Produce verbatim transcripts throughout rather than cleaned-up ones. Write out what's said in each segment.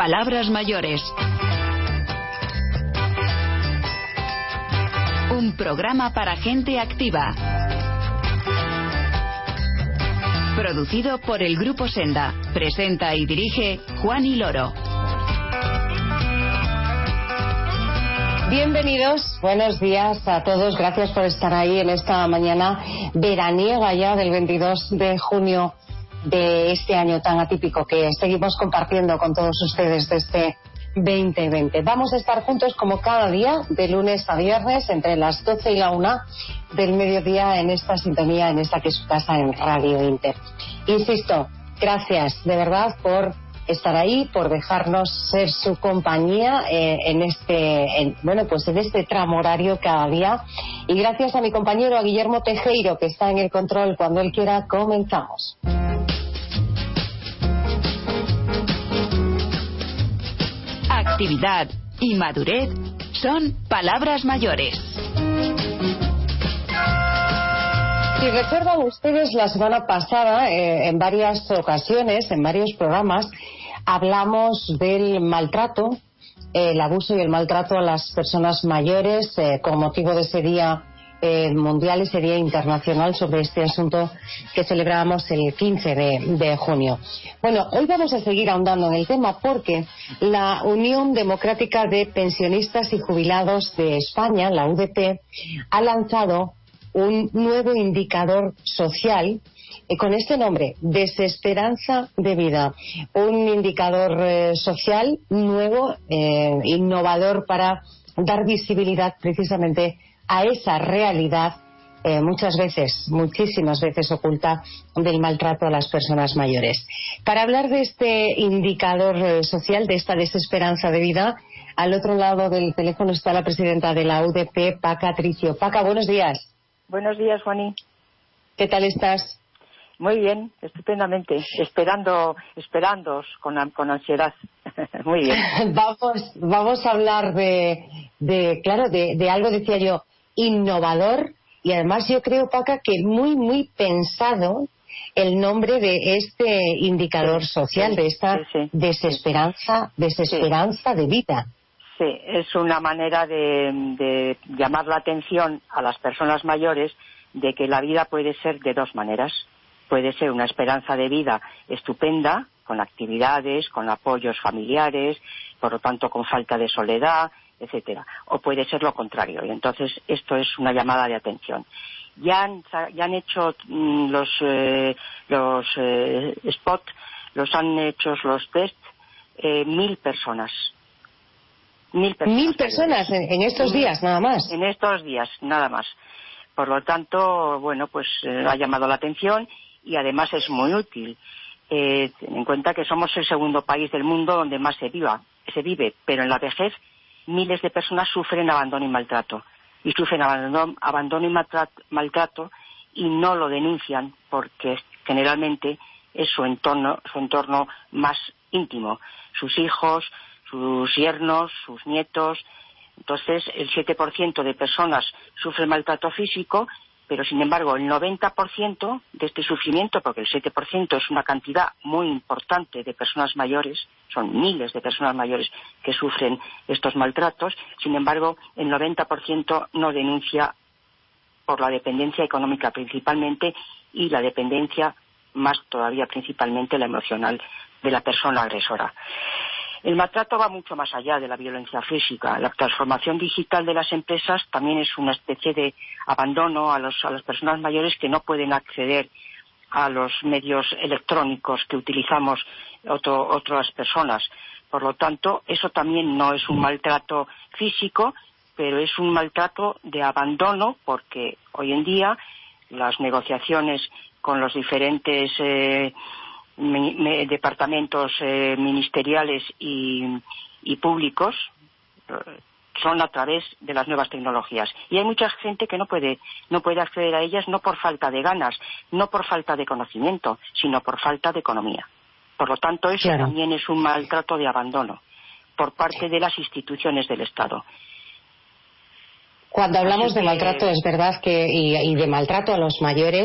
Palabras mayores. Un programa para gente activa. Producido por el Grupo Senda. Presenta y dirige Juani Loro. Bienvenidos, buenos días a todos. Gracias por estar ahí en esta mañana veraniega ya del veintidós de junio de este año tan atípico que seguimos compartiendo con todos ustedes desde veinte veinte. Vamos a estar juntos como cada día, de lunes a viernes, entre las doce y la una del mediodía en esta sintonía, en esta que es su casa, en Radio Inter. Insisto, gracias de verdad por estar ahí, por dejarnos ser su compañía eh, en este, en, bueno, pues en este tramo horario cada día. Y gracias a mi compañero, a Guillermo Tejero, que está en el control. Cuando él quiera, comenzamos. Actividad y madurez son palabras mayores. Si recuerdan ustedes, la semana pasada, eh, en varias ocasiones, en varios programas, hablamos del maltrato, eh, el abuso y el maltrato a las personas mayores, eh, con motivo de ese día eh, mundial, ese día internacional, sobre este asunto que celebrábamos el quince de junio. Bueno, hoy vamos a seguir ahondando en el tema porque la Unión Democrática de Pensionistas y Jubilados de España, la U D P, ha lanzado un nuevo indicador social eh, con este nombre, Desesperanza de Vida. Un indicador eh, social nuevo, eh, innovador, para dar visibilidad precisamente a esa realidad eh, muchas veces, muchísimas veces oculta, del maltrato a las personas mayores. Para hablar de este indicador eh, social, de esta desesperanza de vida, al otro lado del teléfono está la presidenta de la U D P, Paca Tricio. Paca, buenos días. Buenos días, Juani. ¿Qué tal estás? Muy bien, estupendamente. Esperando, esperándoos con, con ansiedad. Muy bien. Vamos, vamos a hablar de, de claro, de, de algo, decía yo, innovador, y además yo creo, Paca, que muy, muy pensado el nombre de este indicador sí, social, sí, de esta sí, sí, desesperanza, sí. desesperanza de vida. Sí, es una manera de, de llamar la atención a las personas mayores de que la vida puede ser de dos maneras. Puede ser una esperanza de vida estupenda, con actividades, con apoyos familiares, por lo tanto con falta de soledad, etcétera. O puede ser lo contrario. Y entonces esto es una llamada de atención. Ya han, ya han hecho mmm, los eh, los eh, spot, los han hecho los test eh, mil personas. Mil personas, mil personas en, en estos días, nada más. En estos días, nada más. Por lo tanto, bueno, pues eh, ha llamado la atención y además es muy útil. Eh, ten en cuenta que somos el segundo país del mundo donde más se viva, se vive, pero en la vejez miles de personas sufren abandono y maltrato. Y sufren abandono, abandono y maltrato, maltrato y no lo denuncian porque generalmente es su entorno, su entorno más íntimo, sus hijos, sus yernos, sus nietos. Entonces, el siete por ciento de personas sufre maltrato físico, pero sin embargo el noventa por ciento de este sufrimiento, porque el siete por ciento es una cantidad muy importante de personas mayores, son miles de personas mayores que sufren estos maltratos, sin embargo el noventa por ciento no denuncia por la dependencia económica principalmente, y la dependencia más todavía principalmente la emocional de la persona agresora. El maltrato va mucho más allá de la violencia física. La transformación digital de las empresas también es una especie de abandono a, los, a las personas mayores que no pueden acceder a los medios electrónicos que utilizamos otro, otras personas. Por lo tanto, eso también no es un maltrato físico, pero es un maltrato de abandono, porque hoy en día las negociaciones con los diferentes eh, Me, me, departamentos eh, ministeriales y, y públicos eh, son a través de las nuevas tecnologías, y hay mucha gente que no puede no puede acceder a ellas, no por falta de ganas, no por falta de conocimiento, sino por falta de economía. Por lo tanto, eso claro. También es un maltrato de abandono por parte de las instituciones del Estado. Cuando hablamos Así de que... maltrato, es verdad que y, y de maltrato a los mayores,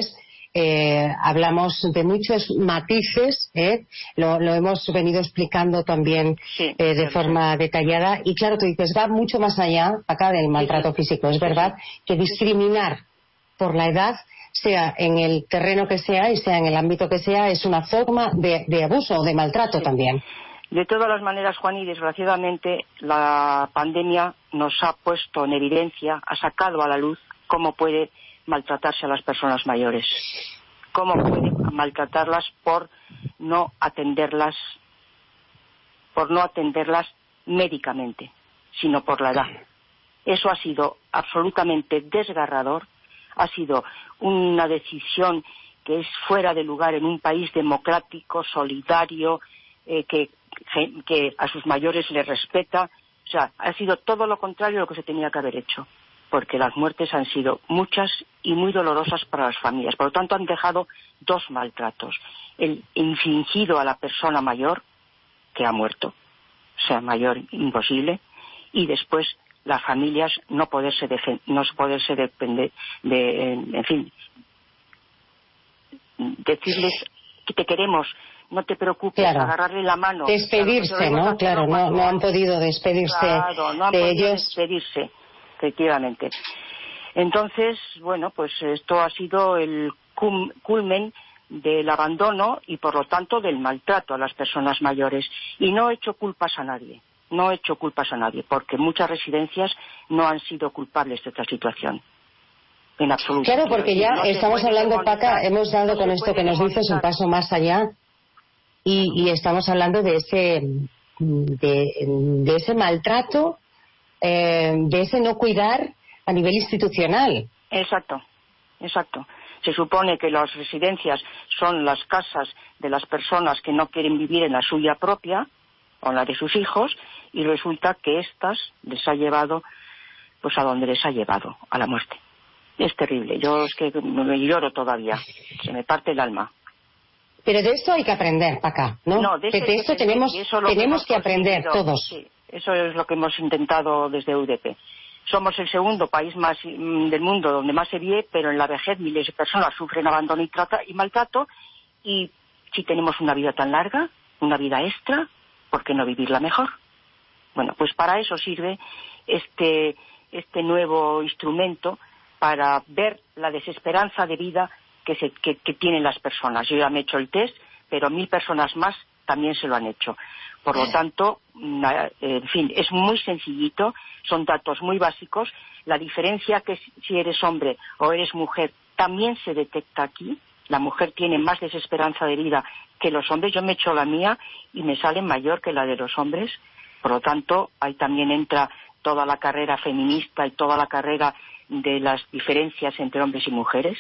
eh, hablamos de muchos matices, ¿eh? lo, lo hemos venido explicando también sí, eh, de sí, forma sí. detallada. Y claro, tú dices, va mucho más allá acá del maltrato sí, sí. físico. Es verdad que discriminar por la edad, sea en el terreno que sea y sea en el ámbito que sea, es una forma de, de abuso o de maltrato sí. también. De todas las maneras, Juan, y desgraciadamente la pandemia nos ha puesto en evidencia, ha sacado a la luz cómo puede maltratarse a las personas mayores, cómo puede maltratarlas por no atenderlas, por no atenderlas médicamente, sino por la edad. Eso ha sido absolutamente desgarrador, ha sido una decisión que es fuera de lugar en un país democrático, solidario, eh, que, que a sus mayores les respeta. O sea, ha sido todo lo contrario a lo que se tenía que haber hecho, porque las muertes han sido muchas y muy dolorosas para las familias. Por lo tanto, han dejado dos maltratos. El infligido a la persona mayor, que ha muerto, o sea, mayor imposible, y después las familias no poderse defen- no poderse depender de, en fin, decirles que te queremos, no te preocupes, claro. agarrarle la mano. Despedirse, claro, ¿no? Claro, no, no han podido despedirse claro, no han de podido ellos. despedirse, efectivamente. Entonces, bueno, pues esto ha sido el cum- culmen del abandono y, por lo tanto, del maltrato a las personas mayores. Y no he hecho culpas a nadie, no he hecho culpas a nadie, porque muchas residencias no han sido culpables de esta situación. En absoluto. Claro, porque ya no estamos hablando, Paca, hemos dado no con esto que nos dices un paso más allá y, y estamos hablando de ese de, de ese maltrato, eh, de ese no cuidar a nivel institucional. Exacto, exacto. Se supone que las residencias son las casas de las personas que no quieren vivir en la suya propia o en la de sus hijos, y resulta que éstas les ha llevado pues a donde les ha llevado, a la muerte. Es terrible, yo es que me lloro todavía, se me parte el alma. Pero de esto hay que aprender, Paca, ¿no? No, de, de, de esto tenemos, tenemos que, que aprender todos. Sí, eso es lo que hemos intentado desde U D P. Somos el segundo país más del mundo donde más se vive, pero en la vejez miles de personas sufren abandono y, trata, y maltrato, y si tenemos una vida tan larga, una vida extra, ¿por qué no vivirla mejor? Bueno, pues para eso sirve este, este nuevo instrumento, para ver la desesperanza de vida que, se, que, que tienen las personas. Yo ya me he hecho el test, pero mil personas más también se lo han hecho. Por lo tanto, en fin, es muy sencillito, son datos muy básicos. La diferencia que si eres hombre o eres mujer también se detecta aquí. La mujer tiene más desesperanza de vida que los hombres. Yo me he hecho la mía y me sale mayor que la de los hombres. Por lo tanto, ahí también entra toda la carrera feminista y toda la carrera de las diferencias entre hombres y mujeres.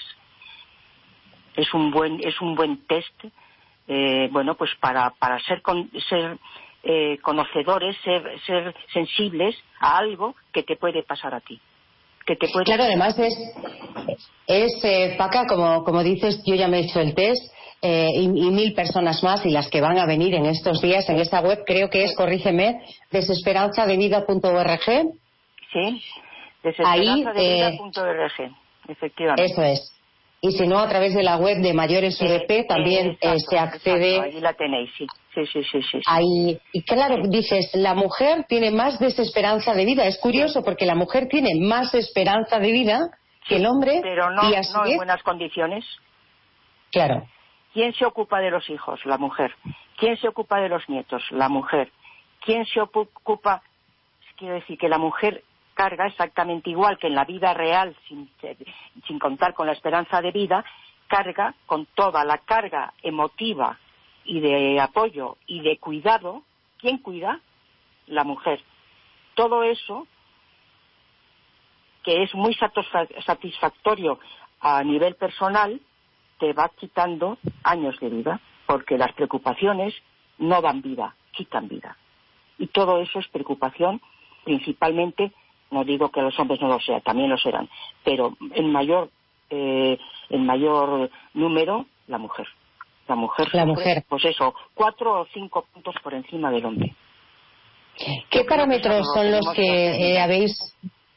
Es un buen es un buen test, eh, bueno, pues para para ser con, ser eh, conocedores, ser ser sensibles a algo que te puede pasar a ti. Que te puede claro, además es es eh, Paca, como como dices, yo ya me he hecho el test. Eh, y, y mil personas más, y las que van a venir en estos días en esta web, creo que es, corrígeme, desesperanza de vida punto org. Sí, desesperanza de vida punto org, eh, efectivamente. Eso es. Y si no, a través de la web de Mayores U D P eh, también eh, exacto, eh, se accede. Exacto, allí la tenéis, sí. Sí, sí, sí, sí, sí. Ahí, y claro, sí. Dices, la mujer tiene más desesperanza de vida. Es curioso, sí. Porque la mujer tiene más esperanza de vida sí, que el hombre. Pero no, y así no en buenas condiciones. Claro. ¿Quién se ocupa de los hijos? La mujer. ¿Quién se ocupa de los nietos? La mujer. ¿Quién se ocupa? Quiero decir que la mujer carga exactamente igual que en la vida real, sin, sin contar con la esperanza de vida, carga con toda la carga emotiva y de apoyo y de cuidado. ¿Quién cuida? La mujer. Todo eso, que es muy satisfactorio a nivel personal, te va quitando años de vida, porque las preocupaciones no dan vida, quitan vida. Y todo eso es preocupación, principalmente, no digo que los hombres no lo sean, también lo serán, pero en mayor eh, en mayor número, la mujer. La mujer, la sufre, mujer. Pues eso, cuatro o cinco puntos por encima del hombre. ¿Qué Yo parámetros son los que eh, habéis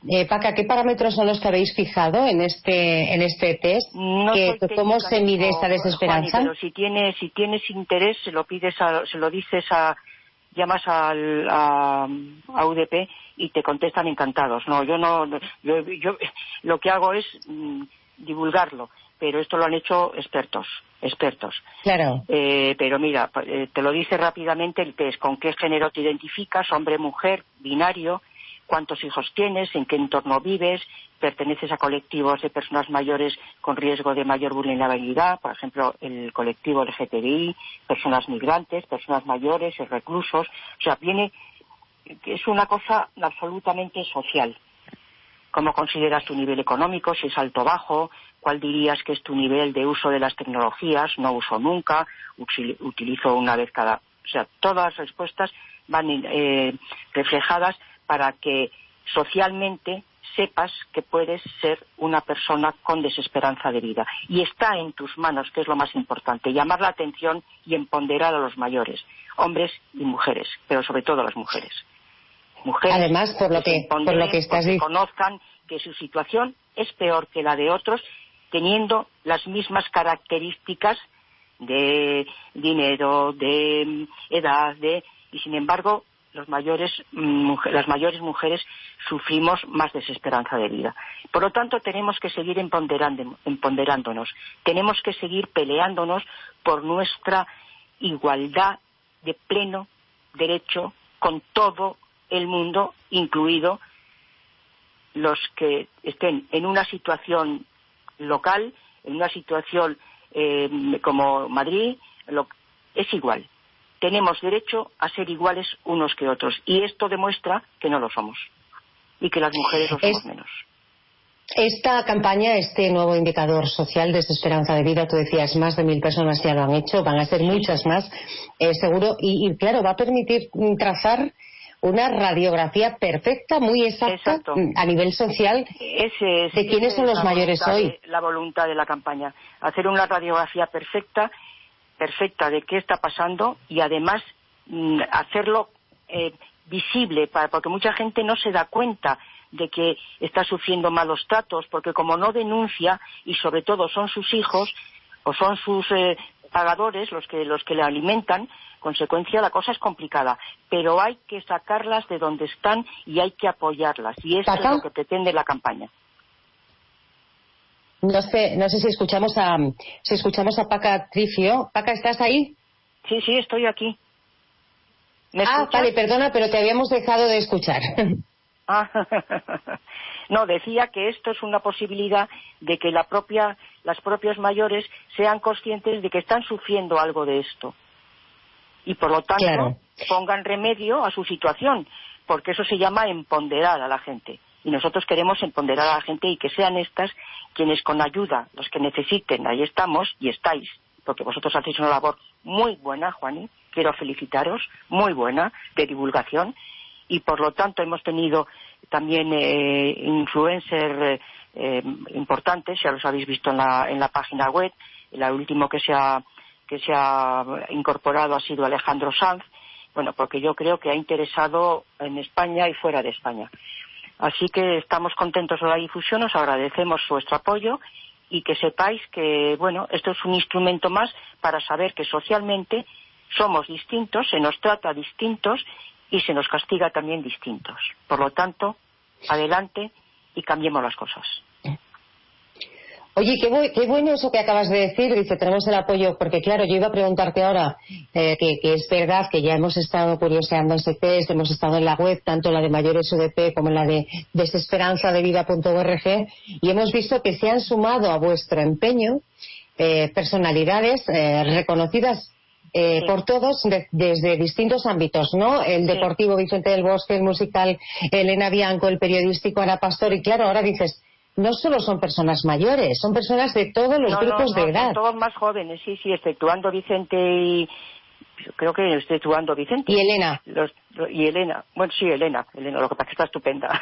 Eh, Paca, ¿qué parámetros son los que habéis fijado en este en este test? No ¿Que, soy ¿Cómo se mide esta técnica, desesperanza? Juani, pero si tienes, si tienes interés, se lo pides, a, se lo dices a, llamas al, a, a U D P y te contestan encantados. No, yo no, yo, yo lo que hago es mmm, divulgarlo, pero esto lo han hecho expertos, expertos. Claro. Eh, pero mira, eh, te lo dice rápidamente el test, con qué género te identificas, hombre, mujer, binario, cuántos hijos tienes, en qué entorno vives, perteneces a colectivos de personas mayores con riesgo de mayor vulnerabilidad, por ejemplo, el colectivo L G T B I, personas migrantes, personas mayores, reclusos. O sea, viene, es una cosa absolutamente social. ¿Cómo consideras tu nivel económico? Si es alto o bajo. ¿Cuál dirías que es tu nivel de uso de las tecnologías? No uso nunca, utilizo una vez cada... O sea, todas las respuestas van eh, reflejadas para que socialmente sepas que puedes ser una persona con desesperanza de vida. Y está en tus manos, que es lo más importante, llamar la atención y empoderar a los mayores, hombres y mujeres, pero sobre todo a las mujeres. Mujeres Además, por lo que, por lo que estás diciendo, conozcan que su situación es peor que la de otros, teniendo las mismas características de dinero, de edad, de y sin embargo los mayores, mujer, las mayores mujeres sufrimos más desesperanza de vida. Por lo tanto, tenemos que seguir empoderando, empoderándonos, tenemos que seguir peleándonos por nuestra igualdad de pleno derecho con todo el mundo, incluido los que estén en una situación local, en una situación eh, como Madrid, lo, es igual. Tenemos derecho a ser iguales unos que otros. Y esto demuestra que no lo somos. Y que las mujeres lo somos es, menos. Esta campaña, este nuevo indicador social de desesperanza de vida, tú decías, más de mil personas ya lo han hecho, van a ser muchas más, eh, seguro. Y, y claro, va a permitir trazar una radiografía perfecta, muy exacta, Exacto. a nivel social, ese es, de quiénes son los mayores hoy. De, la voluntad de la campaña. Hacer una radiografía perfecta perfecta de qué está pasando y además mmm, hacerlo eh, visible, para, porque mucha gente no se da cuenta de que está sufriendo malos tratos, porque como no denuncia, y sobre todo son sus hijos o son sus eh, pagadores los que los que le alimentan, consecuencia la cosa es complicada, pero hay que sacarlas de donde están y hay que apoyarlas, y eso es lo que pretende la campaña. No sé, no sé si escuchamos a si escuchamos a Paca Trifio. Paca, ¿estás ahí? Sí, sí, estoy aquí. ¿Me ah, escuchas? Vale, perdona, pero te habíamos dejado de escuchar. Ah, no, decía que esto es una posibilidad de que la propia, las propias mayores sean conscientes de que están sufriendo algo de esto. Y por lo tanto, claro, pongan remedio a su situación, porque eso se llama empoderar a la gente. Y nosotros queremos empoderar a la gente y que sean estas quienes con ayuda, los que necesiten, ahí estamos y estáis, porque vosotros hacéis una labor muy buena, Juani, quiero felicitaros, muy buena, de divulgación, y por lo tanto hemos tenido también eh, influencers eh, importantes, ya los habéis visto en la, en la página web, el último que se ha, que se ha incorporado ha sido Alejandro Sanz, bueno, porque yo creo que ha interesado en España y fuera de España. Así que estamos contentos de la difusión, os agradecemos vuestro apoyo y que sepáis que, bueno, esto es un instrumento más para saber que socialmente somos distintos, se nos trata distintos y se nos castiga también distintos. Por lo tanto, adelante y cambiemos las cosas. Oye, qué, bu- qué bueno eso que acabas de decir, dice, tenemos el apoyo, porque claro, yo iba a preguntarte ahora eh, que, que es verdad que ya hemos estado curioseando ese test, hemos estado en la web, tanto la de Mayores U D P como la de desesperanza de vida punto org, y hemos visto que se han sumado a vuestro empeño eh, personalidades eh, reconocidas eh, sí. por todos de, desde distintos ámbitos, ¿no? El deportivo sí. Vicente del Bosque, el musical Elena Bianco, el periodístico Ana Pastor, y claro, ahora dices, no solo son personas mayores, son personas de todos los no, grupos no, no, de edad. Son todos más jóvenes, sí, sí, exceptuando Vicente y... Creo que exceptuando Vicente. Y Elena. Los, y Elena. Bueno, sí, Elena. Elena, lo que pasa es que está estupenda.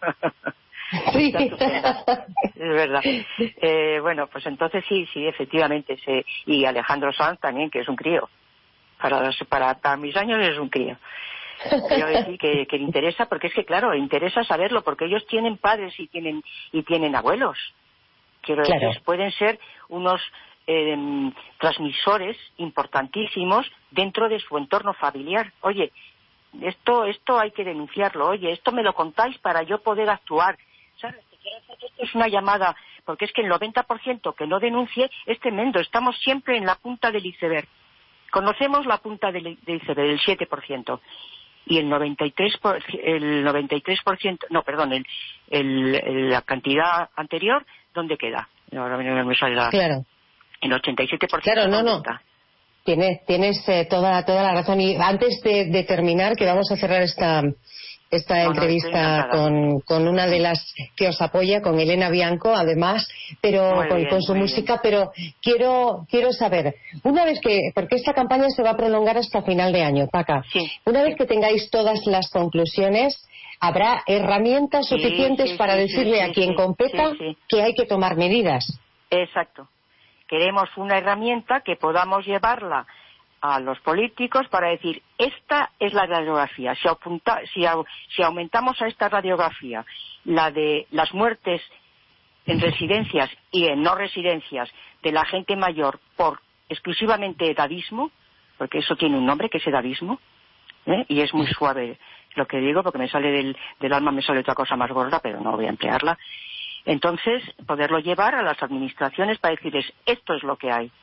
Sí. Está estupenda. Es verdad. Eh, bueno, pues entonces sí, sí, efectivamente. Se, y Alejandro Sanz también, que es un crío. Para, para, para mis años es un crío. Quiero decir que, que interesa, porque es que claro, interesa saberlo, porque ellos tienen padres y tienen y tienen abuelos. Quiero claro. decir, pueden ser unos eh, transmisores importantísimos dentro de su entorno familiar. Oye, esto esto hay que denunciarlo. Oye, esto me lo contáis para yo poder actuar. ¿Sabes? Esto es una llamada, porque es que el noventa por ciento que no denuncie es tremendo. Estamos siempre en la punta del iceberg. Conocemos la punta del, del iceberg, el siete por ciento. Y el noventa y tres por ciento, el noventa y tres por ciento, no, perdón, el, el, el, la cantidad anterior, ¿dónde queda? Ahora me sale la... Claro. El ochenta y siete por ciento. Claro, no, no. Tienes, tienes eh, toda, toda la razón. Y antes de, de terminar, que vamos a cerrar esta... esta no, entrevista no, con, con una de las que os apoya, con Elena Bianco, además, pero con, bien, con su música, bien. Pero quiero quiero saber, una vez que, porque esta campaña se va a prolongar hasta final de año, Paca, sí, una vez sí. que tengáis todas las conclusiones, ¿habrá herramientas sí, suficientes sí, para sí, decirle sí, a quien sí, competa sí, sí. que hay que tomar medidas? Exacto. Queremos una herramienta que podamos llevarla a los políticos para decir, esta es la radiografía. Si, apunta, si, si aumentamos a esta radiografía la de las muertes en residencias y en no residencias de la gente mayor por exclusivamente edadismo, porque eso tiene un nombre que es edadismo, ¿eh? Y es muy suave lo que digo, porque me sale del, del alma, me sale otra cosa más gorda, pero no voy a emplearla. Entonces, poderlo llevar a las administraciones para decirles, esto es lo que hay.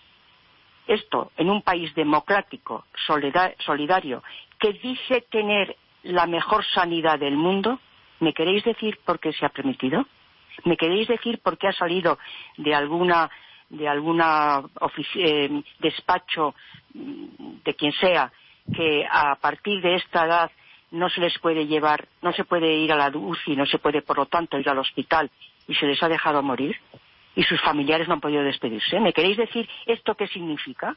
Esto, en un país democrático, solidario, que dice tener la mejor sanidad del mundo, ¿me queréis decir por qué se ha permitido? ¿Me queréis decir por qué ha salido de alguna de alguna eh, despacho de quien sea que a partir de esta edad no se les puede llevar, no se puede ir a la U C I, no se puede por lo tanto ir al hospital y se les ha dejado morir? Y sus familiares no han podido despedirse. ¿Me queréis decir esto qué significa?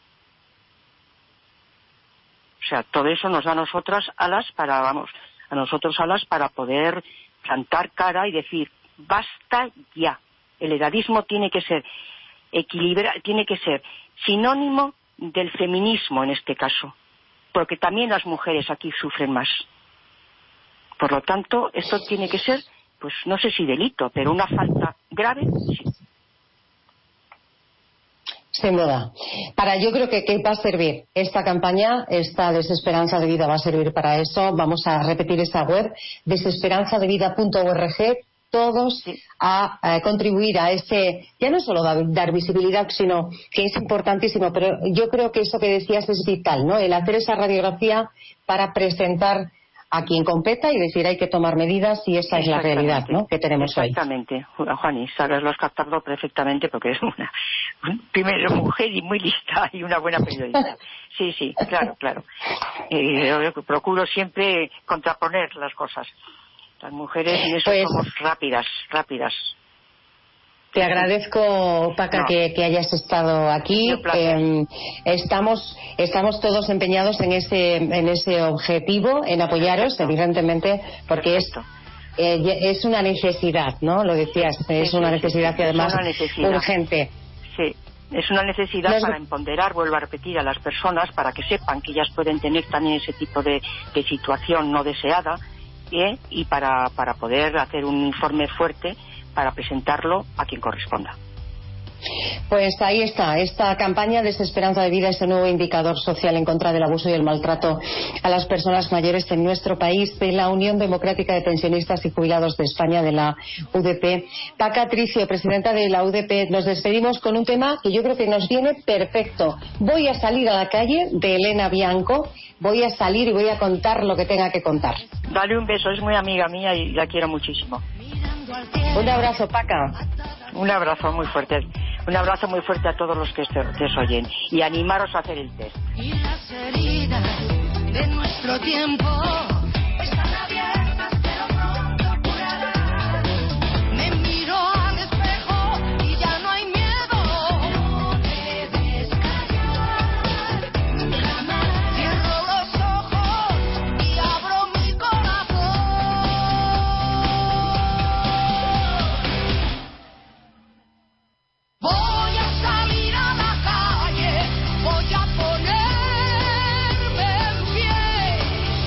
O sea, todo eso nos da a nosotras alas para, vamos, a nosotros alas para poder plantar cara y decir, basta ya. El edadismo tiene que ser equilibra, tiene que ser sinónimo del feminismo en este caso, porque también las mujeres aquí sufren más. Por lo tanto, esto tiene que ser, pues no sé si delito, pero una falta grave, sí. Sin duda. Para, yo creo que, que va a servir esta campaña, esta Desesperanza de Vida va a servir para eso. Vamos a repetir esta web, desesperanza de vida punto org, todos sí. a, a contribuir a ese, ya no solo dar, dar visibilidad, sino que es importantísimo, pero yo creo que eso que decías es vital, ¿no? El hacer esa radiografía para presentar a quien competa y decir hay que tomar medidas, y esa es la realidad, ¿no?, que tenemos Exactamente. hoy. Exactamente, Juani, sabes, lo has captado perfectamente porque es una, primero, mujer y muy lista y una buena periodista. Sí, sí, claro, claro. Eh, yo procuro siempre contraponer las cosas. Las mujeres en eso pues, somos rápidas, rápidas. Te agradezco, Paca, no. que, que hayas estado aquí. Eh, estamos estamos todos empeñados en ese en ese objetivo, en apoyaros, Perfecto. evidentemente, porque Perfecto. es eh, es una necesidad, ¿no? Lo decías, sí, es una sí, necesidad sí, que además es necesidad. urgente. Sí, es una necesidad Nos... para empoderar, vuelvo a repetir, a las personas para que sepan que ellas pueden tener también ese tipo de, de situación no deseada, ¿eh? y para para poder hacer un informe fuerte para presentarlo a quien corresponda. Pues ahí está, esta campaña Desesperanza de Vida, ese nuevo indicador social en contra del abuso y el maltrato a las personas mayores en nuestro país, de la Unión Democrática de Pensionistas y Jubilados de España, de la U D P. Paca Tricio, presidenta de la U D P, nos despedimos con un tema que yo creo que nos viene perfecto. Voy a salir a la calle, de Elena Bianco. Voy a salir y voy a contar lo que tenga que contar. Dale un beso, es muy amiga mía y la quiero muchísimo. Un abrazo, Paca. Un abrazo muy fuerte. Un abrazo muy fuerte a todos los que os oyen. Y animaros a hacer el test. Y las heridas de nuestro tiempo están abiertas, pero pronto curarán. Me miro al espejo y ya no hay miedo. No debes callar jamás. Cierro los ojos y abro mi corazón. Voy a salir a la calle, voy a ponerme en pie.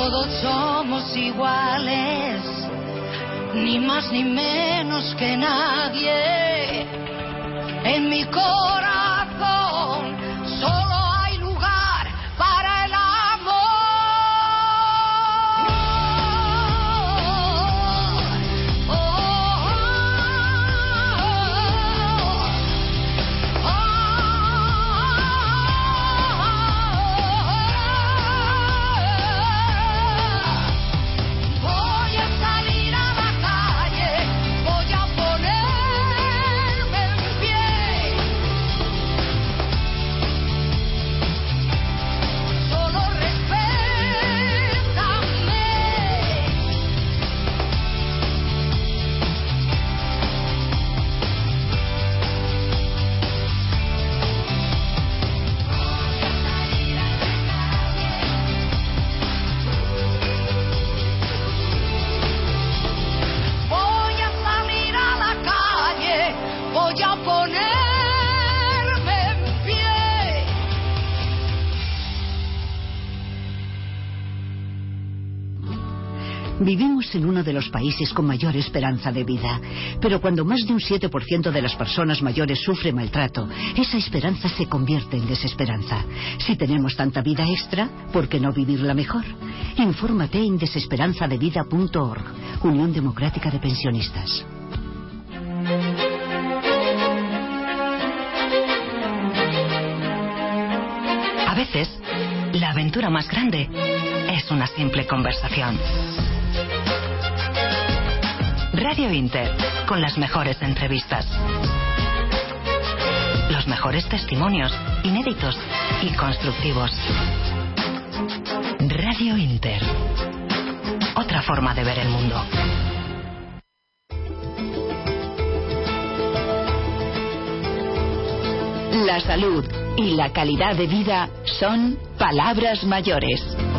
todos somos iguales, ni más ni menos que nadie. En mi corazón solo hay lugar para el amor. Oh, oh, oh, oh. Voy a salir a la calle, voy a ponerme en pie. Solo respétame. Voy a salir a la calle, voy a ponerme en pie. Vivimos en uno de los países con mayor esperanza de vida, pero cuando más de un siete por ciento de las personas mayores sufre maltrato, esa esperanza se convierte en desesperanza. Si tenemos tanta vida extra, ¿por qué no vivirla mejor? Infórmate en desesperanzadevida punto org, Unión Democrática de Pensionistas. A veces, la aventura más grande es una simple conversación. Radio Inter, con las mejores entrevistas, los mejores testimonios, inéditos y constructivos. Radio Inter, otra forma de ver el mundo. La salud y la calidad de vida son palabras mayores.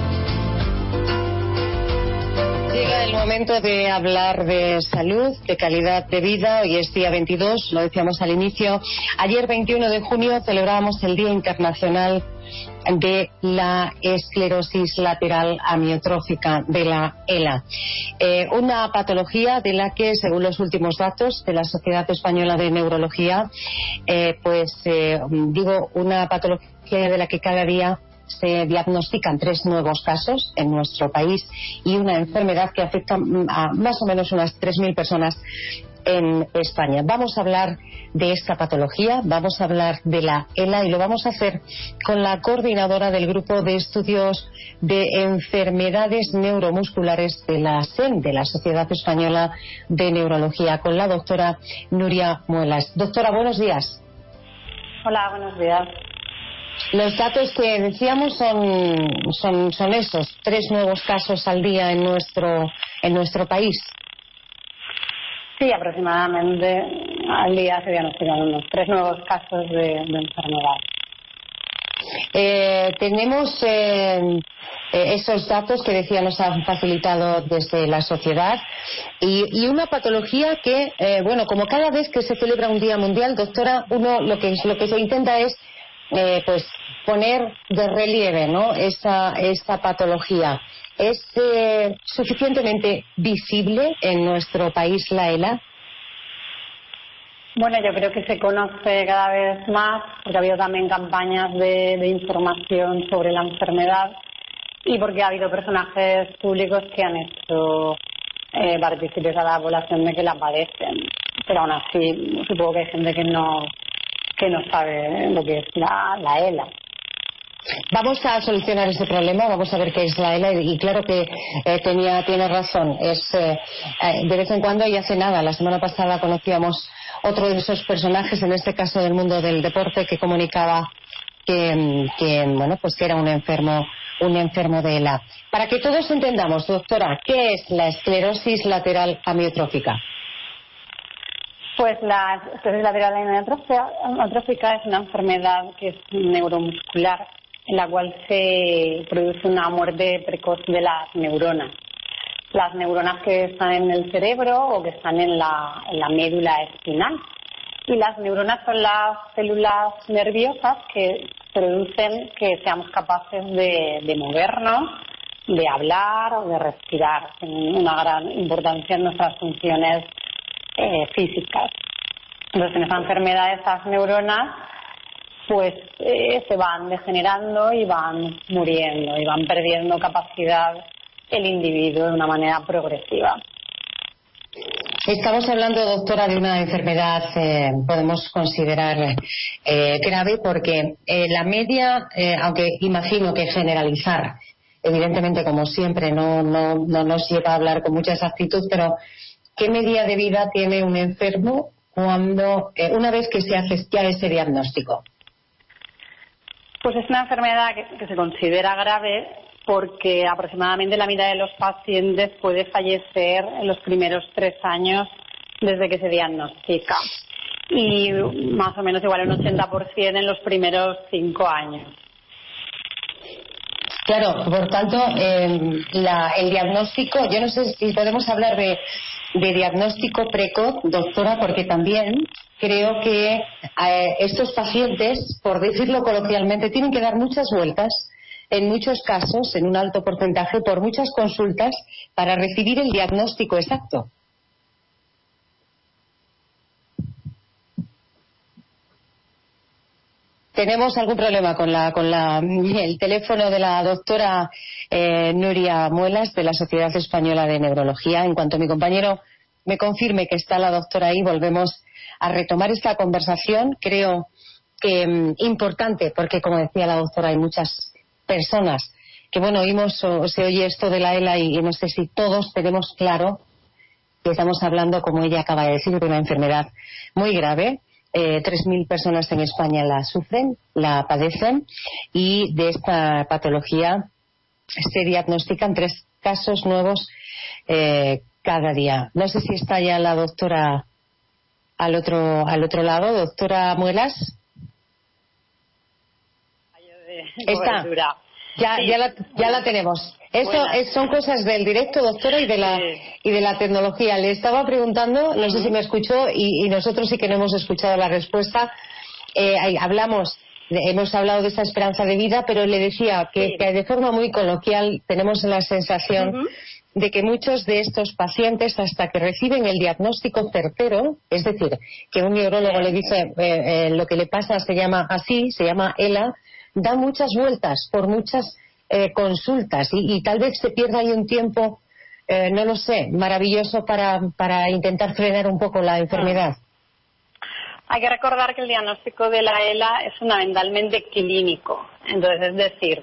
Llega el momento de hablar de salud, de calidad de vida. Hoy es día veintidós, lo decíamos al inicio. Ayer, veintiuno de junio, celebrábamos el Día Internacional de la Esclerosis Lateral Amiotrófica, de la ELA. Eh, una patología de la que, según los últimos datos de la Sociedad Española de Neurología, eh, pues eh, digo, una patología de la que cada día se diagnostican tres nuevos casos en nuestro país y una enfermedad que afecta a más o menos unas tres mil personas en España. Vamos a hablar de esta patología, vamos a hablar de la ELA y lo vamos a hacer con la coordinadora del Grupo de Estudios de Enfermedades Neuromusculares de la S E N, de la Sociedad Española de Neurología, con la doctora Nuria Muelas. Doctora, buenos días. Hola, buenos días. Los datos que decíamos son, son, son esos, tres nuevos casos al día en nuestro, en nuestro país. Sí, aproximadamente al día se diagnostican unos tres nuevos casos de, de enfermedad. Eh, tenemos eh, eh, esos datos que decía nos han facilitado desde la sociedad y, y una patología que, eh, bueno, como cada vez que se celebra un día mundial, doctora, uno lo que lo que se intenta es eh, pues poner de relieve, ¿no?, esa esa patología. ¿Es eh, suficientemente visible en nuestro país la ELA? Bueno, yo creo que se conoce cada vez más, porque ha habido también campañas de, de información sobre la enfermedad y porque ha habido personajes públicos que han hecho eh, partícipes a la población de que la padecen. Pero aún así, supongo que hay gente que no que no sabe lo que es la, la ELA. Vamos a solucionar ese problema, vamos a ver qué es la ELA y claro que eh, tenía tiene razón. Es eh, eh, de vez en cuando y hace nada. La semana pasada conocíamos otro de esos personajes, en este caso del mundo del deporte, que comunicaba que, que bueno, pues que era un enfermo, un enfermo de ELA. Para que todos entendamos, doctora, ¿qué es la esclerosis lateral amiotrófica? Pues la esclerosis lateral amiotrófica es una enfermedad que es neuromuscular, en la cual se produce una muerte precoz de las neuronas. Las neuronas que están en el cerebro o que están en la, en la médula espinal. Y las neuronas son las células nerviosas que producen que seamos capaces de, de movernos, de hablar o de respirar, tienen una gran importancia en nuestras funciones eh, físicas. Entonces, en esta enfermedad, estas neuronas pues eh, se van degenerando y van muriendo y van perdiendo capacidad el individuo de una manera progresiva. Estamos hablando, doctora, de una enfermedad eh, podemos considerar eh, grave porque eh, la media, eh, aunque imagino que generalizar, evidentemente como siempre no, no, no nos lleva a hablar con mucha exactitud, pero ¿qué media de vida tiene un enfermo cuando eh, una vez que se hace ya ese diagnóstico? Pues es una enfermedad que, que se considera grave porque aproximadamente la mitad de los pacientes puede fallecer en los primeros tres años desde que se diagnostica y más o menos igual un ochenta por ciento en los primeros cinco años. Claro, por tanto, eh, la, el diagnóstico, yo no sé si podemos hablar de, de diagnóstico precoz, doctora, porque también creo que eh, estos pacientes, por decirlo coloquialmente, tienen que dar muchas vueltas, en muchos casos, en un alto porcentaje, por muchas consultas, para recibir el diagnóstico exacto. Tenemos algún problema con la con la el teléfono de la doctora eh, Nuria Muelas de la Sociedad Española de Neurología. En cuanto mi compañero me confirme que está la doctora ahí, volvemos a retomar esta conversación. Creo que um, importante, porque como decía la doctora, hay muchas personas que, bueno, oímos o se oye esto de la ELA y, y no sé si todos tenemos claro que estamos hablando, como ella acaba de decir, de una enfermedad muy grave. Eh, tres mil personas en España la sufren, la padecen, y de esta patología se diagnostican tres casos nuevos eh, cada día. No sé si está ya la doctora al otro al otro lado. Doctora Muelas. Está. Ya, sí. ya, la, ya la tenemos. Eso es, son cosas del directo, doctora, y de la sí. y de la tecnología. Le estaba preguntando, no sé si me escuchó, y, y nosotros sí que no hemos escuchado la respuesta. Eh, hablamos, hemos hablado de esa esperanza de vida, pero le decía que, sí. que de forma muy coloquial tenemos la sensación uh-huh. de que muchos de estos pacientes, hasta que reciben el diagnóstico certero, es decir, que un neurólogo le dice eh, eh, lo que le pasa se llama así, se llama ELA, da muchas vueltas por muchas eh, consultas y, y tal vez se pierda ahí un tiempo, eh, no lo sé, maravilloso para, para intentar frenar un poco la enfermedad. Hay que recordar que el diagnóstico de la ELA es fundamentalmente clínico. Entonces, es decir,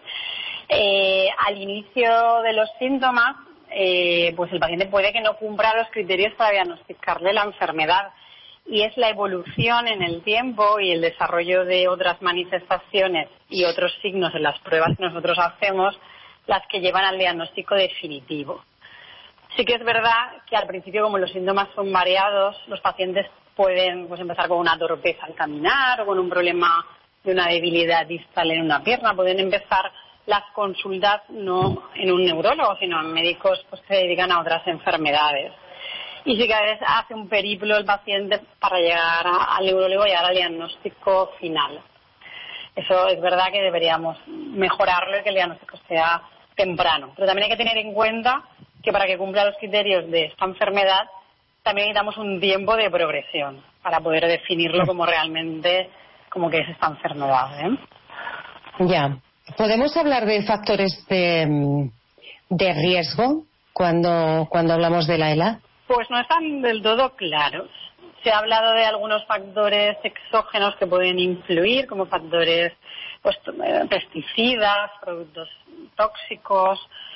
eh, al inicio de los síntomas, eh, pues el paciente puede que no cumpla los criterios para diagnosticarle la enfermedad. Y es la evolución en el tiempo y el desarrollo de otras manifestaciones y otros signos en las pruebas que nosotros hacemos las que llevan al diagnóstico definitivo. Sí que es verdad que al principio, como los síntomas son variados, los pacientes pueden pues, empezar con una torpeza al caminar o con un problema de una debilidad distal en una pierna. Pueden empezar las consultas no en un neurólogo, sino en médicos pues, que se dedican a otras enfermedades. Y sí que a veces hace un periplo el paciente para llegar a, al neurólogo y llegar al diagnóstico final. Eso es verdad que deberíamos mejorarlo y que el diagnóstico sea temprano. Pero también hay que tener en cuenta que para que cumpla los criterios de esta enfermedad también necesitamos un tiempo de progresión para poder definirlo como realmente como que es esta enfermedad, ¿eh? Ya. ¿Podemos hablar de factores de, de riesgo cuando, cuando hablamos de la ELA? Pues no están del todo claros. Se ha hablado de algunos factores exógenos que pueden influir, como factores pues, pesticidas, productos tóxicos.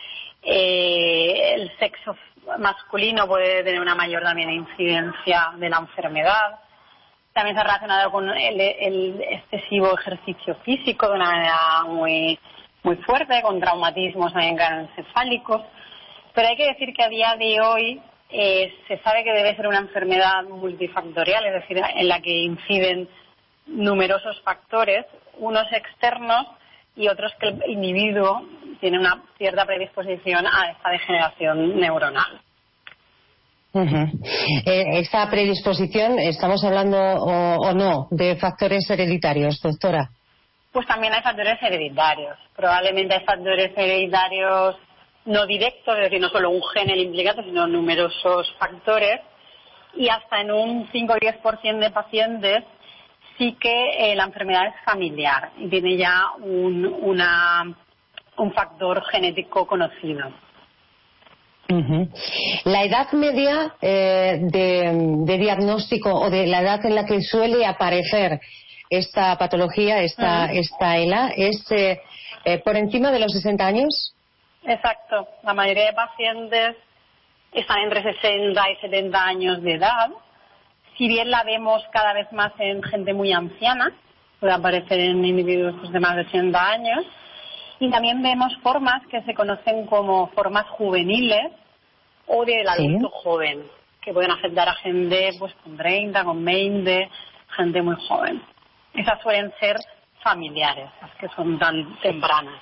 Eh, el sexo masculino puede tener una mayor también incidencia de la enfermedad. También se ha relacionado con el, el excesivo ejercicio físico de una manera muy, muy fuerte, con traumatismos también craneoencefálicos. Pero hay que decir que a día de hoy Eh, se sabe que debe ser una enfermedad multifactorial, es decir, en la que inciden numerosos factores, unos externos y otros que el individuo tiene una cierta predisposición a esta degeneración neuronal. Uh-huh. Eh, ¿Esta predisposición, estamos hablando o, o no de factores hereditarios, doctora? Pues también hay factores hereditarios. Probablemente hay factores hereditarios no directos, es decir, no solo un gen el implicado, sino numerosos factores, y hasta en un cinco o diez por ciento de pacientes sí que eh, la enfermedad es familiar y tiene ya un, una, un factor genético conocido. Uh-huh. La edad media eh, de, de diagnóstico o de la edad en la que suele aparecer esta patología, esta, uh-huh. esta E L A, es eh, eh, por encima de los sesenta años. Exacto. La mayoría de pacientes están entre sesenta y setenta años de edad. Si bien la vemos cada vez más en gente muy anciana, puede aparecer en individuos pues, de más de ochenta años. Y también vemos formas que se conocen como formas juveniles o del adulto sí. joven, que pueden afectar a gente pues con treinta, con veinte, gente muy joven. Esas suelen ser familiares, las que son tan tempranas.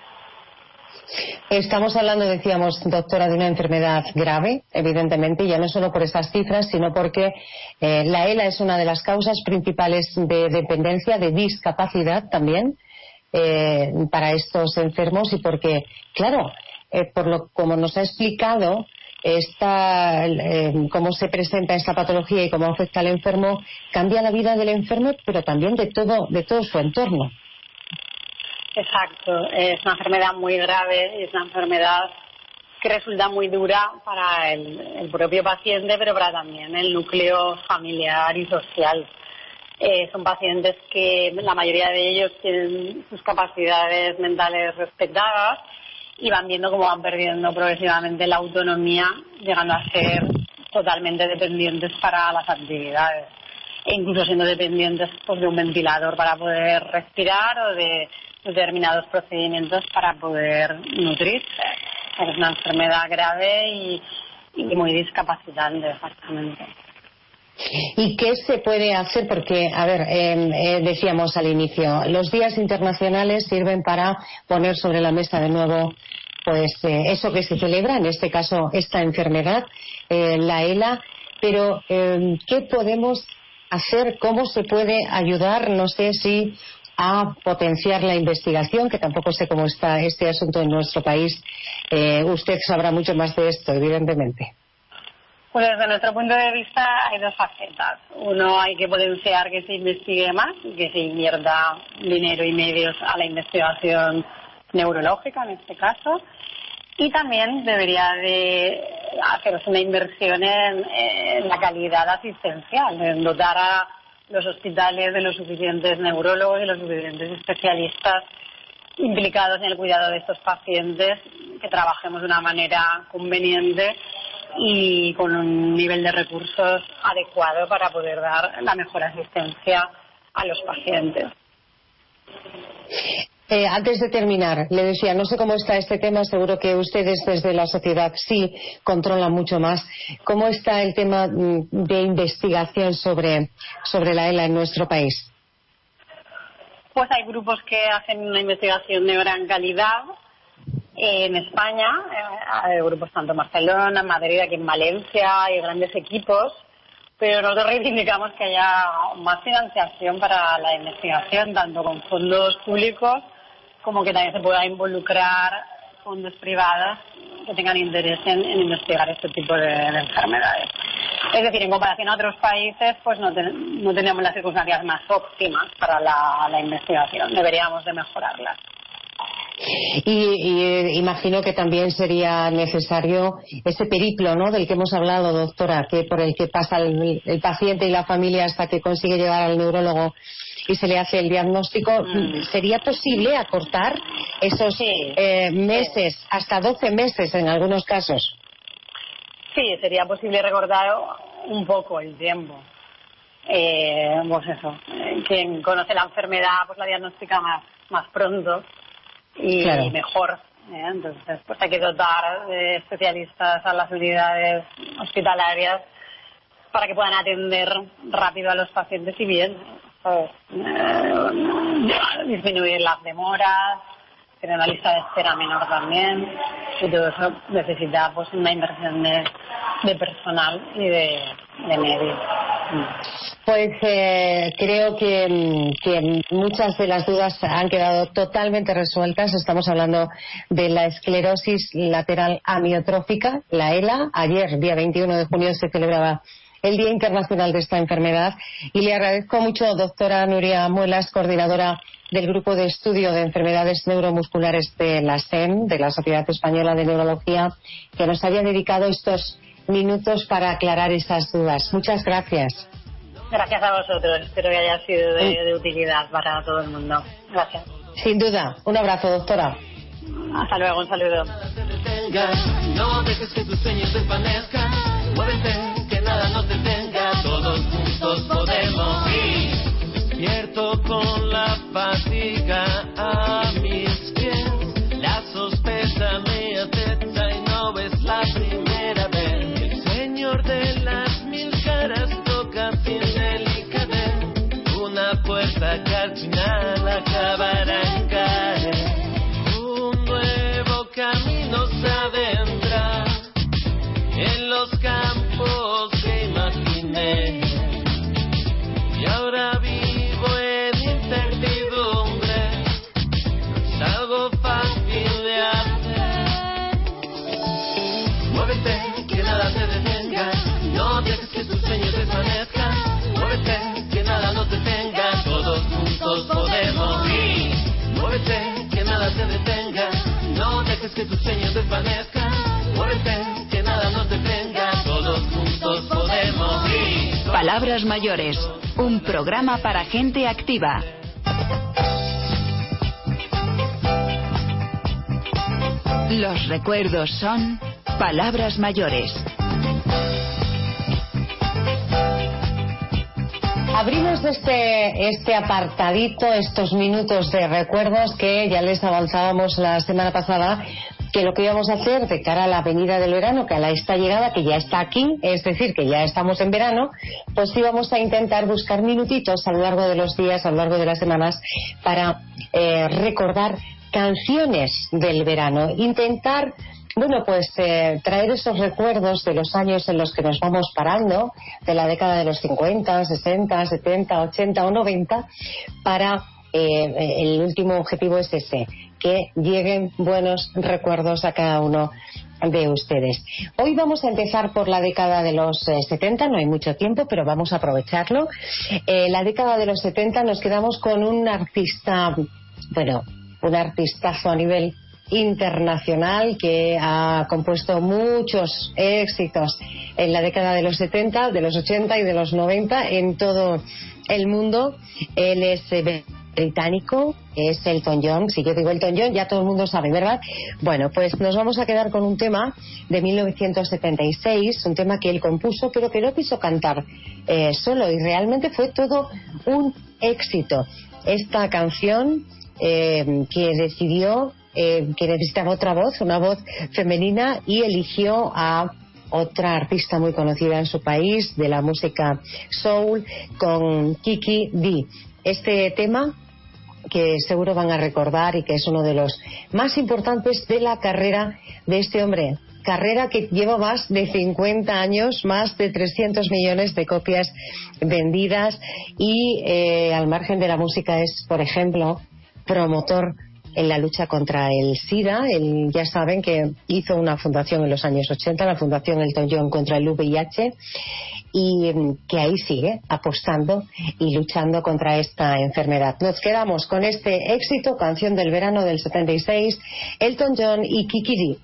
Estamos hablando, decíamos, doctora, de una enfermedad grave, evidentemente, ya no solo por esas cifras, sino porque eh, la E L A es una de las causas principales de dependencia, de discapacidad también, eh, para estos enfermos y porque, claro, eh, por lo como nos ha explicado, esta, eh, cómo se presenta esta patología y cómo afecta al enfermo, cambia la vida del enfermo, pero también de todo, de todo su entorno. Exacto, es una enfermedad muy grave y es una enfermedad que resulta muy dura para el, el propio paciente, pero para también el núcleo familiar y social. Eh, son pacientes que la mayoría de ellos tienen sus capacidades mentales respetadas y van viendo cómo van perdiendo progresivamente la autonomía, llegando a ser totalmente dependientes para las actividades e incluso siendo dependientes pues, de un ventilador para poder respirar o de determinados procedimientos para poder nutrirse. Es una enfermedad grave y, y muy discapacitante, exactamente. ¿Y qué se puede hacer? Porque, a ver, eh, eh, decíamos al inicio, los días internacionales sirven para poner sobre la mesa de nuevo pues eh, eso que se celebra, en este caso esta enfermedad, eh, la E L A, pero eh, ¿qué podemos hacer? ¿Cómo se puede ayudar? No sé si a potenciar la investigación, que tampoco sé cómo está este asunto en nuestro país. Eh, usted sabrá mucho más de esto, evidentemente. Pues desde nuestro punto de vista hay dos facetas. Uno, hay que potenciar que se investigue más y que se invierta dinero y medios a la investigación neurológica, en este caso. Y también debería de hacerse una inversión en, en la calidad asistencial, en dotar a los hospitales de los suficientes neurólogos y los suficientes especialistas implicados en el cuidado de estos pacientes, que trabajemos de una manera conveniente y con un nivel de recursos adecuado para poder dar la mejor asistencia a los pacientes. Eh, antes de terminar, le decía, no sé cómo está este tema, seguro que ustedes desde la sociedad sí controlan mucho más. ¿Cómo está el tema de investigación sobre, sobre la E L A en nuestro país? Pues hay grupos que hacen una investigación de gran calidad. Eh, en España, eh, hay grupos tanto en Barcelona, en Madrid, aquí en Valencia, hay grandes equipos, pero nosotros reivindicamos que haya más financiación para la investigación, tanto con fondos públicos como que también se pueda involucrar fondos privados que tengan interés en, en investigar este tipo de, de enfermedades. Es decir, en comparación a otros países, pues no, ten, no tenemos las circunstancias más óptimas para la, la investigación. Deberíamos de mejorarlas. Y, y imagino que también sería necesario ese periplo, ¿no?, del que hemos hablado, doctora, que por el que pasa el, el paciente y la familia hasta que consigue llegar al neurólogo y se le hace el diagnóstico. Mm. ¿Sería posible acortar esos sí, eh, meses, sí. hasta doce meses en algunos casos? Sí, sería posible recortar un poco el tiempo. Eh, pues eso, quien conoce la enfermedad pues la diagnostica más, más pronto y claro. mejor. ¿eh? Entonces, pues hay que dotar de especialistas a las unidades hospitalarias para que puedan atender rápido a los pacientes y bien, pues, eh, disminuir las demoras, tener una lista de espera menor también, y todo eso necesita pues una inversión de, de personal y de, de medios. Pues eh, creo que, que muchas de las dudas han quedado totalmente resueltas. Estamos hablando de la esclerosis lateral amiotrófica, la ELA. Ayer, día veintiuno de junio, se celebraba el Día Internacional de esta enfermedad. Y le agradezco mucho, doctora Nuria Muelas, coordinadora del Grupo de Estudio de Enfermedades Neuromusculares de la S E M, de la Sociedad Española de Neurología, que nos haya dedicado estos minutos para aclarar esas dudas. Muchas gracias. Gracias a vosotros. Espero que haya sido de, de utilidad para todo el mundo. Gracias. Sin duda. Un abrazo, doctora. Hasta luego. Un saludo. No dejes que tus sueños desvanezcan. Muévete, que nada no te tenga. Todos juntos podemos ir. Despierto con la fatiga a mis pies. La sospecha me afecta y no es la primera vez. El señor de las mil caras toca sin delicadez. Una puerta que al final acabará en caer. Un nuevo camino se adentra en los campos que imaginé. Y ahora vivo en incertidumbre. Es algo fácil de hacer. Muévete, que nada te detenga. No dejes que tus sueños desvanezcan. Muévete, que nada no te tenga. Todos juntos podemos ir. Muévete, que nada te detenga. No dejes que tus sueños desvanezcan. Muévete, que nada no te tenga. Todos juntos podemos ir. Palabras mayores, un programa para gente activa. Los recuerdos son palabras mayores. Abrimos este, este apartadito, estos minutos de recuerdos que ya les avanzábamos la semana pasada, que lo que íbamos a hacer de cara a la venida del verano, que a la esta llegada, que ya está aquí, es decir, que ya estamos en verano, pues íbamos a intentar buscar minutitos a lo largo de los días, a lo largo de las semanas, para eh, recordar canciones del verano, intentar, bueno, pues eh, traer esos recuerdos de los años en los que nos vamos parando, de la década de los cincuenta, sesenta, setenta, ochenta o noventa, para eh, el último objetivo es ese, que lleguen buenos recuerdos a cada uno de ustedes. Hoy vamos a empezar por la década de los eh, setenta, no hay mucho tiempo, pero vamos a aprovecharlo. Eh, la década de los setenta nos quedamos con un artista, bueno, un artistazo a nivel internacional que ha compuesto muchos éxitos en la década de los setenta, de los ochenta y de los noventa en todo el mundo. Él es eh, británico, es Elton John. Si yo digo Elton John, ya todo el mundo sabe, ¿verdad? Bueno, pues nos vamos a quedar con un tema de mil novecientos setenta y seis, un tema que él compuso, pero que no quiso cantar eh, solo, y realmente fue todo un éxito. Esta canción eh, que decidió eh, que necesitaba otra voz, una voz femenina, y eligió a otra artista muy conocida en su país de la música soul, con Kiki Dee. Este tema, que seguro van a recordar y que es uno de los más importantes de la carrera de este hombre, carrera que lleva más de cincuenta años, más de trescientos millones de copias vendidas, y eh, al margen de la música es, por ejemplo, promotor en la lucha contra el SIDA. Él, ya saben que hizo una fundación en los años ochenta, la Fundación Elton John contra el V I H, y que ahí sigue apostando y luchando contra esta enfermedad. Nos quedamos con este éxito, canción del verano del setenta y seis, Elton John y Kiki Dee.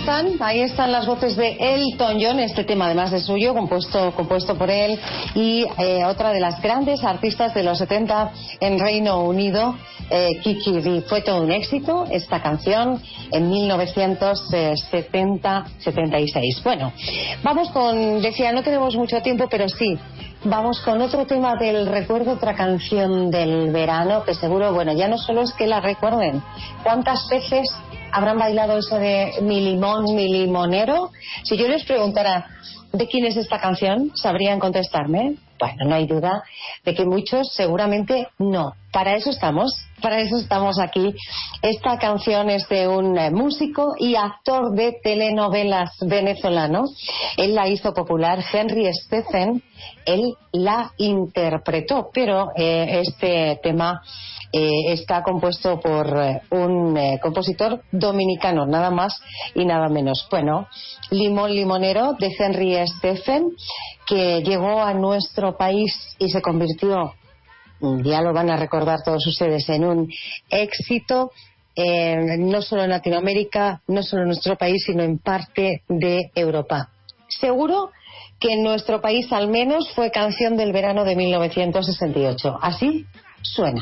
están, ahí están las voces de Elton John, este tema además de suyo, compuesto, compuesto por él, y eh, otra de las grandes artistas de los setenta en Reino Unido, eh, Kiki Dee. Fue todo un éxito esta canción en mil novecientos setenta setenta y seis. Bueno, vamos con, decía, no tenemos mucho tiempo, pero sí, vamos con otro tema del recuerdo, otra canción del verano, que seguro, bueno, ya no solo es que la recuerden, ¿cuántas veces habrán bailado eso de mi limón, mi limonero? Si yo les preguntara de quién es esta canción, ¿sabrían contestarme? Bueno, no hay duda de que muchos seguramente no. Para eso estamos, para eso estamos aquí. Esta canción es de un eh, músico y actor de telenovelas venezolano. Él la hizo popular, Henry Stephen, él la interpretó, pero eh, este tema eh, está compuesto por eh, un eh, compositor dominicano, nada más y nada menos. Bueno, Limón Limonero, de Henry Stephen, que llegó a nuestro país y se convirtió, ya lo van a recordar todos ustedes, en un éxito, eh, no solo en Latinoamérica, no solo en nuestro país, sino en parte de Europa. Seguro que en nuestro país al menos fue canción del verano de mil novecientos sesenta y ocho. Así suena.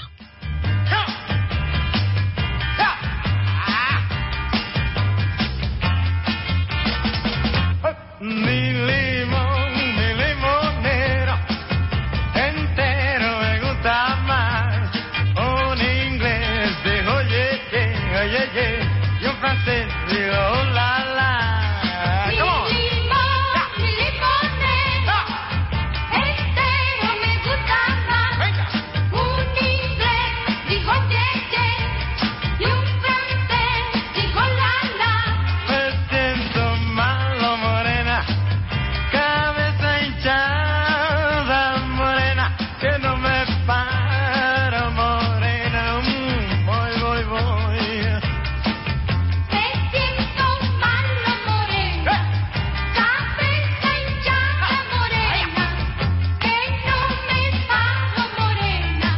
Mi limón, mi limonero, entero me gusta más. Un inglés dijo ye, ye, ye, ye, y un francés dijo oh, la, la. Mi limón, mi limonero, entero me gusta más. Venga. Un inglés dijo ye, ye, y un francés dijo la, la. Me siento malo, morena, cabeza hinchada, morena, que no me paro, morena, mm, voy, voy, voy. Me siento malo, morena, cabeza hinchada, morena, que no me paro, morena,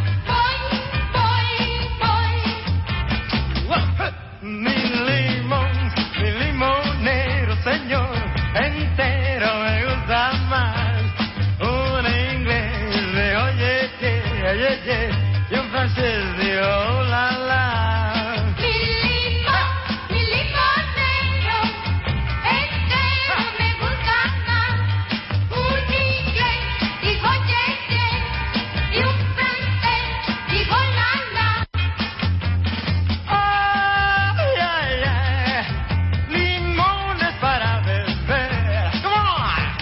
voy, voy, voy. Mi limón, mi limonero, señor, entero me gusta más. Un inglés de oye, ye, ye, ye, y un francés de oh, la, la. Mi limón, mi limonero, entero me gusta más. Un inglés dijo ye, ye, y un francés dijo la, la. Ay, ay, ay, limones para beber. Come on.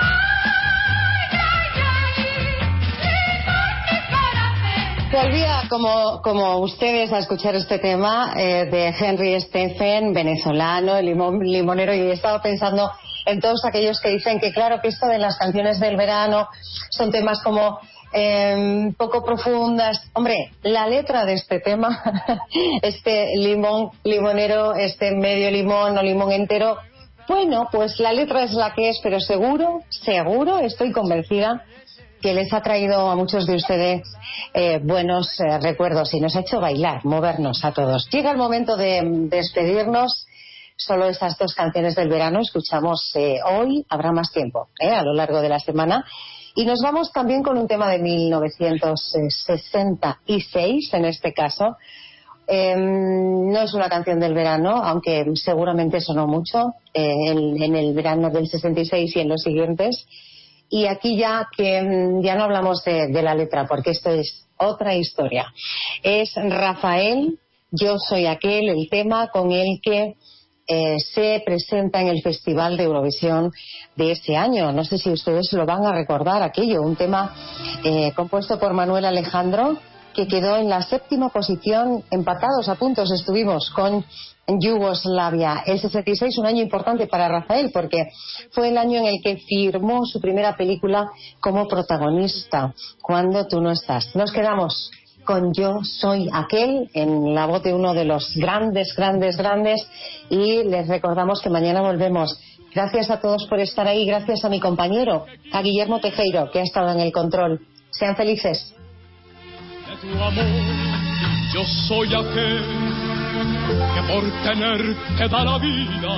Ay, ay, ay, limones para ver. Volvía, como, como ustedes, a escuchar este tema eh, de Henry Stephen, venezolano, el limón, limonero, y he estado pensando en todos aquellos que dicen que claro que esto de las canciones del verano son temas como eh, poco profundas. Hombre, la letra de este tema, este limón limonero, este medio limón o limón entero, bueno, pues la letra es la que es, pero seguro, seguro, estoy convencida que les ha traído a muchos de ustedes eh, buenos eh, recuerdos y nos ha hecho bailar, movernos a todos. Llega el momento de mm, despedirnos. Solo esas dos canciones del verano escuchamos eh, hoy, habrá más tiempo eh, a lo largo de la semana. Y nos vamos también con un tema de mil novecientos sesenta y seis, en este caso. Eh, no es una canción del verano, aunque seguramente sonó mucho eh, en, en el verano del sesenta y seis y en los siguientes. Y aquí ya que ya no hablamos de, de la letra, porque esto es otra historia. Es Rafael, Yo soy aquel, el tema con el que eh, se presenta en el Festival de Eurovisión de este año. No sé si ustedes lo van a recordar, aquello, un tema eh, compuesto por Manuel Alejandro, que quedó en la séptima posición, empatados a puntos estuvimos con Yugoslavia. El sesenta y seis, un año importante para Rafael, porque fue el año en el que firmó su primera película como protagonista, Cuando tú no estás. Nos quedamos con Yo soy aquel, en la voz de uno de los grandes, grandes, grandes, y les recordamos que mañana volvemos. Gracias a todos por estar ahí, gracias a mi compañero, a Guillermo Tejero, que ha estado en el control. Sean felices. De tu amor, yo soy aquel que por tenerte da la vida.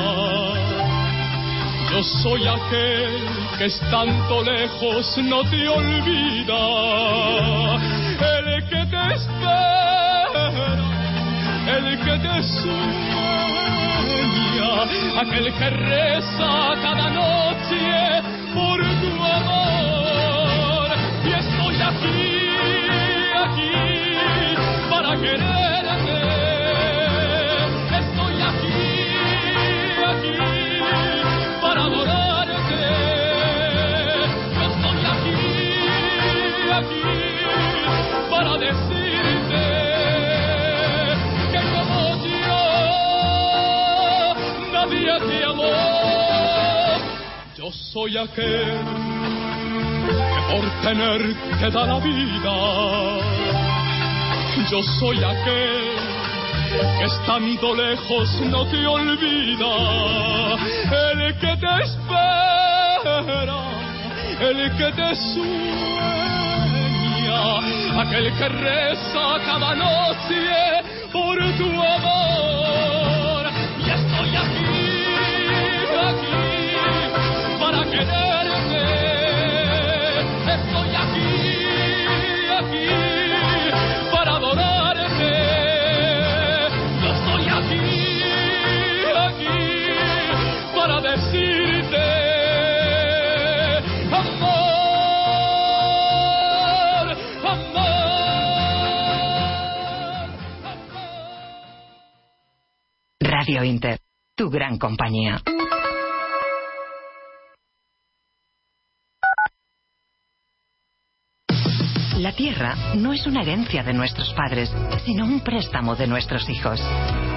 Yo soy aquel que estando lejos no te olvida, el que te espera, el que te sueña, aquel que reza cada noche por tu amor. Y estoy aquí, aquí, para quererte. Estoy aquí, aquí, para adorarte. Yo estoy aquí, aquí, para decirte que como yo nadie te amó. Yo soy aquel que por tenerte da la vida. Yo soy aquel que estando lejos no te olvida, el que te espera, el que te sueña, aquel que reza cada noche por tu amor. Y estoy aquí, aquí, para quererte. Estoy aquí, aquí, para adorarte. Yo estoy aquí, aquí, para decirte amor, amor, amor. Radio Inter, tu gran compañía. La tierra no es una herencia de nuestros padres, sino un préstamo de nuestros hijos.